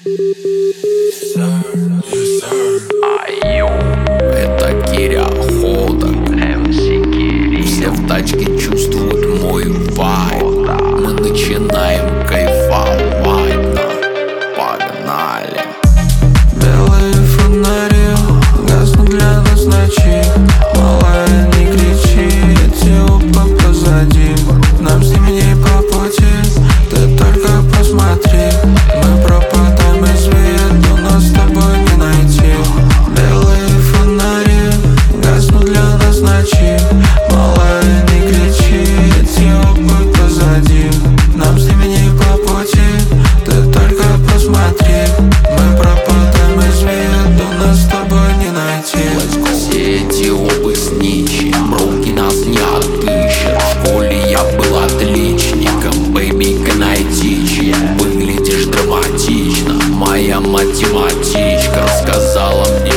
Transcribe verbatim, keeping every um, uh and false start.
Это Киря Охота, все в тачке чувствуют мой вайб. Мы начинаем кайфовать, да, погнали. Белые фонари гаснут для нас ночи. Малая, не кричи, эти оба позади. Нам с ними не по пути, ты только посмотри. Мы пропадаем из виду, но с тобой не найти. Белые фонари гаснут для нас ночи. Малая, не кричи, эти оба позади. Нам с ними не по пути, ты только посмотри. Мы пропадаем из виду, нас с тобой не найти. Все эти обы сничи, броуки нас не отыщут. В школе я был отличником, baby, can I teach you? Выглядишь драматично, моя математичка сказала мне